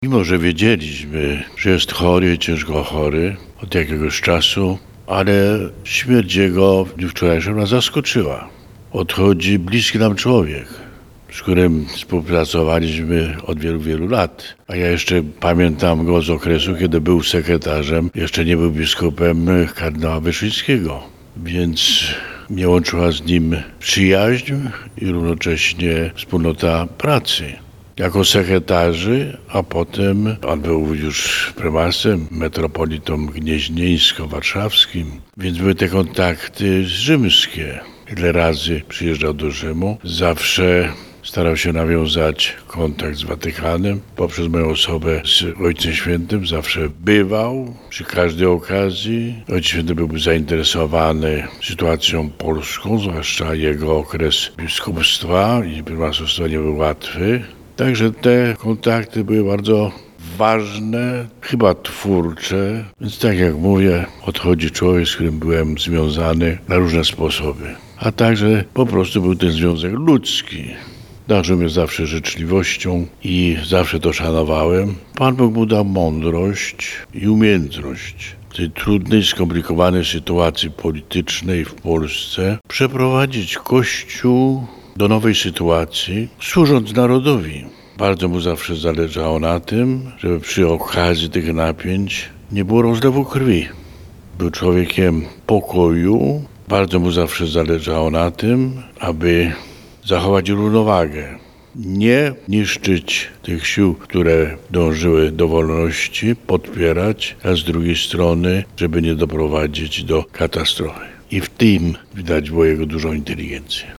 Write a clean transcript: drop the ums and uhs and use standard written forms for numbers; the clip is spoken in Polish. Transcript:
Mimo że wiedzieliśmy, że jest chory, ciężko chory od jakiegoś czasu, ale śmierć jego w dniu wczorajszym nas zaskoczyła. Odchodzi bliski nam człowiek, z którym współpracowaliśmy od wielu, wielu lat. A ja jeszcze pamiętam go z okresu, kiedy był sekretarzem, jeszcze nie był biskupem kardynała Wyszyńskiego. Więc mnie łączyła z nim przyjaźń i równocześnie wspólnota pracy. Jako sekretarzy, a potem on był już prymasem, metropolitą gnieźnieńsko-warszawskim, więc były te kontakty rzymskie. Ile razy przyjeżdżał do Rzymu, zawsze starał się nawiązać kontakt z Watykanem. Poprzez moją osobę z Ojcem Świętym zawsze bywał przy każdej okazji. Ojciec Święty byłby zainteresowany sytuacją polską, zwłaszcza jego okres biskupstwa i prymasostwa nie był łatwy. Także te kontakty były bardzo ważne, chyba twórcze, więc tak jak mówię, odchodzi człowiek, z którym byłem związany na różne sposoby. A także po prostu był ten związek ludzki. Darzył mnie zawsze życzliwością i zawsze to szanowałem. Pan Bóg mu dał mądrość i umiejętność w tej trudnej, skomplikowanej sytuacji politycznej w Polsce przeprowadzić Kościół do nowej sytuacji, służąc narodowi. Bardzo mu zawsze zależało na tym, żeby przy okazji tych napięć nie było rozlewu krwi. Był człowiekiem pokoju. Bardzo mu zawsze zależało na tym, aby zachować równowagę. Nie niszczyć tych sił, które dążyły do wolności, podpierać, a z drugiej strony, żeby nie doprowadzić do katastrofy. I w tym widać było jego dużą inteligencję.